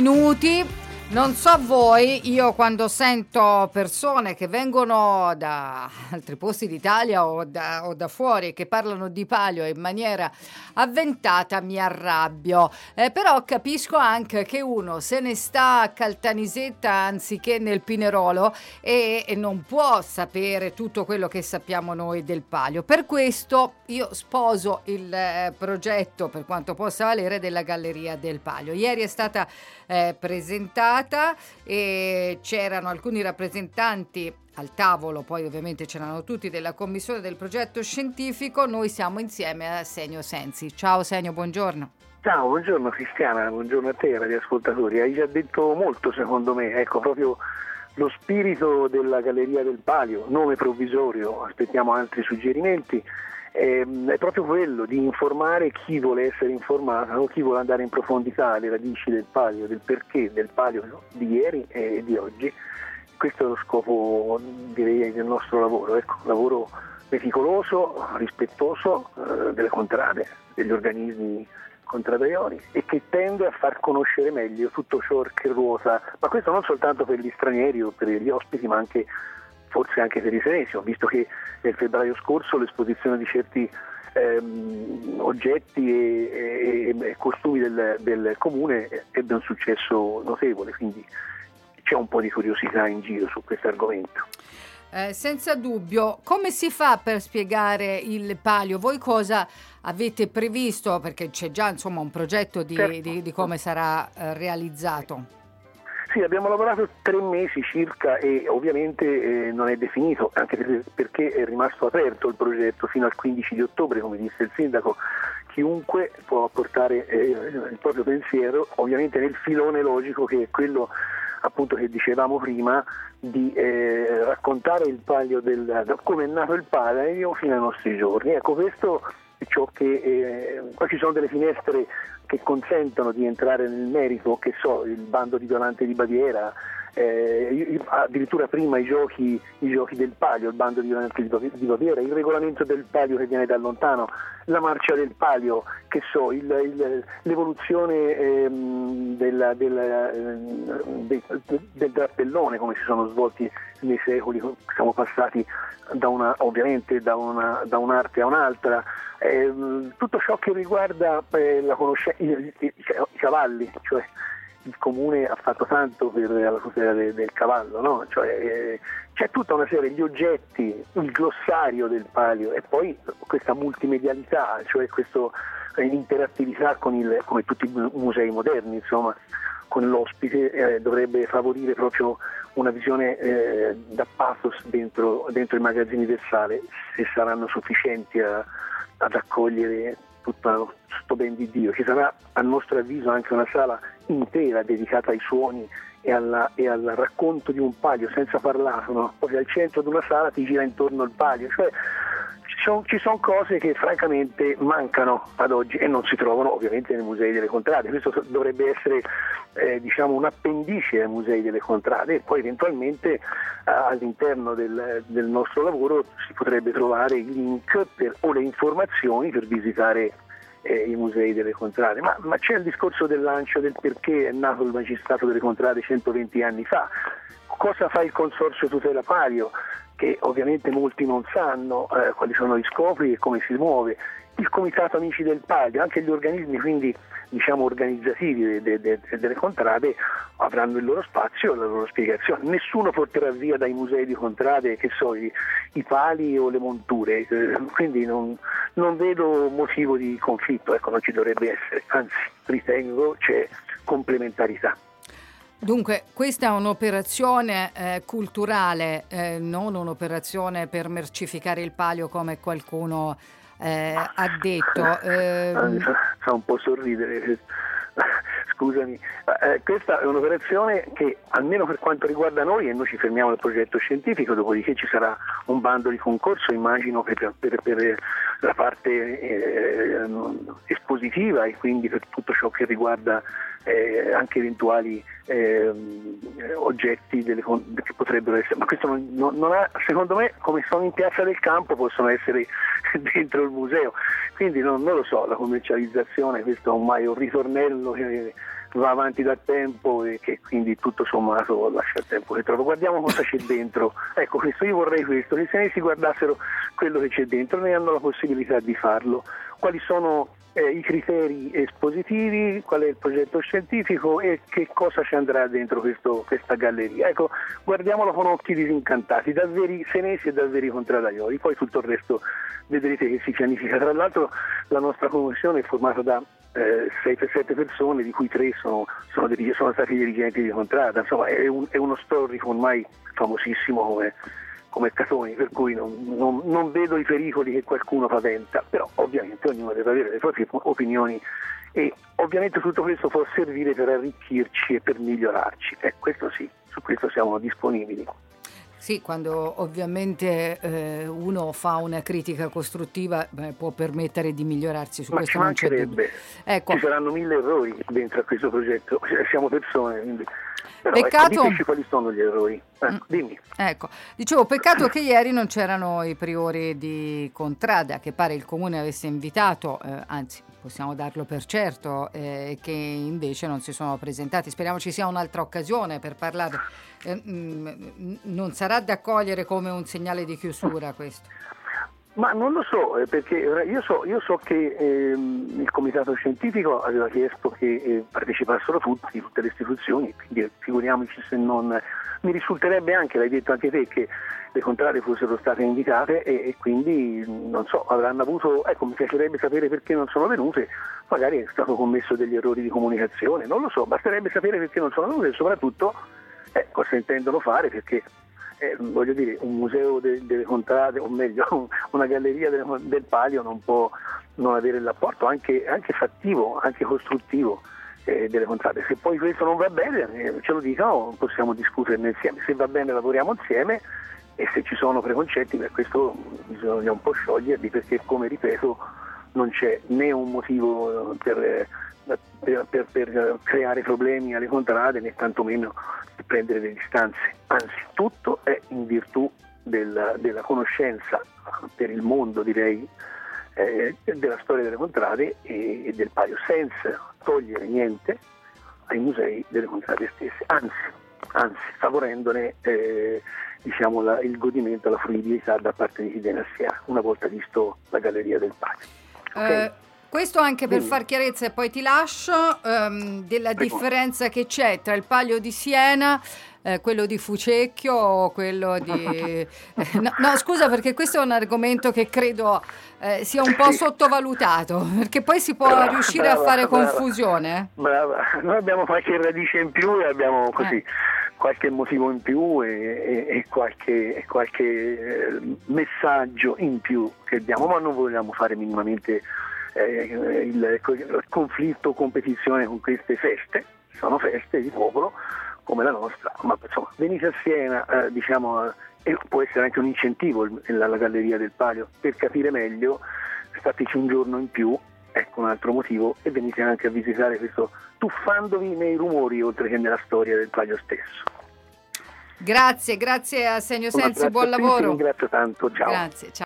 minuti. Non so voi, io quando sento persone che vengono da altri posti d'Italia o da fuori che parlano di palio in maniera avventata mi arrabbio, però capisco anche che uno se ne sta a Caltanissetta anziché nel Pinerolo e non può sapere tutto quello che sappiamo noi del palio. Per questo io sposo il progetto, per quanto possa valere, della Galleria del Palio. Ieri è stata presentata e c'erano alcuni rappresentanti al tavolo, poi ovviamente c'erano tutti della commissione del progetto scientifico. Noi siamo insieme a Senio Sensi. Ciao Senio, buongiorno. Ciao, buongiorno Cristiana, buongiorno a te, radioascoltatori. Hai già detto molto secondo me, ecco proprio lo spirito della Galleria del Palio, nome provvisorio, aspettiamo altri suggerimenti. È proprio quello di informare chi vuole essere informato o chi vuole andare in profondità alle radici del palio, del perché del palio di ieri e di oggi. Questo è lo scopo, direi, del nostro lavoro, ecco, lavoro meticoloso, rispettoso delle contrade, degli organismi contraddittori e che tende a far conoscere meglio tutto ciò che ruota, ma questo non soltanto per gli stranieri o per gli ospiti, ma anche forse anche per i senesi. Ho visto che nel febbraio scorso l'esposizione di certi oggetti e costumi del comune ebbe un successo notevole, quindi c'è un po' di curiosità in giro su questo argomento. Senza dubbio. Come si fa per spiegare il palio? Voi cosa avete previsto? Perché c'è già insomma un progetto di come sarà realizzato. Sì, abbiamo lavorato 3 mesi circa e ovviamente non è definito, anche perché è rimasto aperto il progetto fino al 15 di ottobre, come disse il sindaco. Chiunque può portare il proprio pensiero, ovviamente nel filone logico che è quello appunto che dicevamo prima, di raccontare il palio da come è nato il palio fino ai nostri giorni. Ecco, questo è ciò che qua ci sono delle finestre che consentono di entrare nel merito, che so, il bando di Violante di Baviera, addirittura prima i giochi del palio, il bando di Violante di Baviera, il regolamento del palio che viene da lontano, la marcia del palio, che so, l'evoluzione del drappellone, come si sono svolti nei secoli. Siamo passati ovviamente da un'arte a un'altra, tutto ciò che riguarda la conoscenza, i cavalli, cioè il comune ha fatto tanto per la tutela del cavallo, no? Cioè, c'è tutta una serie di oggetti, il glossario del palio e poi questa multimedialità, cioè questa interattività come tutti i musei moderni, insomma, con l'ospite dovrebbe favorire proprio una visione da pathos dentro i magazzini del sale, se saranno sufficienti ad accogliere tutto sto ben di Dio. Ci sarà a nostro avviso anche una sala intera dedicata ai suoni e al racconto di un palio senza parlato, no? Poi al centro di una sala ti gira intorno il palio, cioè ci sono cose che francamente mancano ad oggi e non si trovano ovviamente nei musei delle contrade. Questo dovrebbe essere un appendice ai musei delle contrade e poi eventualmente all'interno del nostro lavoro si potrebbe trovare i link o le informazioni per visitare i musei delle contrade, ma c'è il discorso del lancio, del perché è nato il magistrato delle contrade 120 anni fa, cosa fa il Consorzio Tutela Palio, che ovviamente molti non sanno quali sono gli scopi e come si muove, il Comitato Amici del Palio, anche gli organismi quindi organizzativi delle contrade avranno il loro spazio e la loro spiegazione. Nessuno porterà via dai musei di contrade che so i pali o le monture, quindi non vedo motivo di conflitto, ecco, non ci dovrebbe essere, anzi ritengo c'è complementarità. Dunque, questa è un'operazione culturale, non un'operazione per mercificare il palio come qualcuno ha detto. Fa un po' sorridere, scusami. Questa è un'operazione che, almeno per quanto riguarda noi, e noi ci fermiamo al progetto scientifico, dopodiché ci sarà un bando di concorso, immagino, per la parte espositiva e quindi per tutto ciò che riguarda anche eventuali oggetti che potrebbero essere, ma questo non ha, secondo me, come sono in Piazza del Campo, possono essere dentro il museo, quindi non lo so, la commercializzazione, questo è ormai un ritornello che va avanti da tempo e che quindi tutto sommato lascia il tempo che trova. Guardiamo cosa c'è dentro, ecco, questo io vorrei questo, che se ne si guardassero quello che c'è dentro, ne hanno la possibilità di farlo, quali sono i criteri espositivi, qual è il progetto scientifico e che cosa ci andrà dentro questa galleria. Ecco, guardiamolo con occhi disincantati, da veri senesi e da veri contraddaioli, poi tutto il resto vedrete che si pianifica. Tra l'altro la nostra commissione è formata da 6-7 persone, di cui 3 sono stati dirigenti di contrada, insomma è uno storico ormai famosissimo come Catoni, per cui non vedo i pericoli che qualcuno paventa, però ovviamente ognuno deve avere le proprie opinioni e ovviamente tutto questo può servire per arricchirci e per migliorarci, questo sì, su questo siamo disponibili. Sì, quando ovviamente uno fa una critica costruttiva può permettere di migliorarsi, su questo non c'è dubbio. Ecco. Ci saranno 1000 errori dentro a questo progetto, siamo persone, quindi... Però peccato... diteci quali sono gli errori. Dimmi. Ecco, dicevo, peccato che ieri non c'erano i priori di Contrada, che pare il comune avesse invitato, anzi possiamo darlo per certo, che invece non si sono presentati. Speriamo ci sia un'altra occasione per parlare. Non sarà da cogliere come un segnale di chiusura questo? Ma non lo so, perché io so che il comitato scientifico aveva chiesto che partecipassero tutte le istituzioni, quindi figuriamoci se non... Mi risulterebbe anche, l'hai detto anche te, che le contrarie fossero state invitate e quindi, non so, avranno avuto... Ecco, mi piacerebbe sapere perché non sono venute, magari è stato commesso degli errori di comunicazione, non lo so, basterebbe sapere perché non sono venute e soprattutto cosa intendono fare, perché... voglio dire, un museo delle contrade, o meglio una galleria del Palio non può non avere l'apporto anche fattivo, anche costruttivo delle contrade. Se poi questo non va bene ce lo dicano, possiamo discuterne insieme, se va bene lavoriamo insieme e se ci sono preconcetti per questo bisogna un po' scioglierli, perché come ripeto non c'è né un motivo per creare problemi alle contrade né tantomeno per prendere le distanze, anzi tutto è in virtù della conoscenza per il mondo, direi, della storia delle contrade e del Palio, senza togliere niente ai musei delle contrade stesse, anzi favorendone il godimento, la fruibilità da parte di chi viene a Siena una volta visto la galleria del Palio. Okay? Questo anche per far chiarezza e poi ti lascio, della differenza che c'è tra il Palio di Siena, quello di Fucecchio o quello di... no, scusa, perché questo è un argomento che credo sia un po' sottovalutato, perché poi si può riuscire a fare confusione. Brava, noi abbiamo qualche radice in più e abbiamo così qualche motivo in più e qualche messaggio in più che diamo, ma non vogliamo fare minimamente il conflitto o competizione con queste feste. Sono feste di popolo come la nostra, ma insomma venite a Siena, e può essere anche un incentivo la Galleria del Palio per capire meglio, stateci un giorno in più, ecco un altro motivo, e venite anche a visitare questo, tuffandovi nei rumori oltre che nella storia del Palio stesso. Grazie a Senio Sensi, buon lavoro. Grazie tanto, ciao. Grazie, ciao.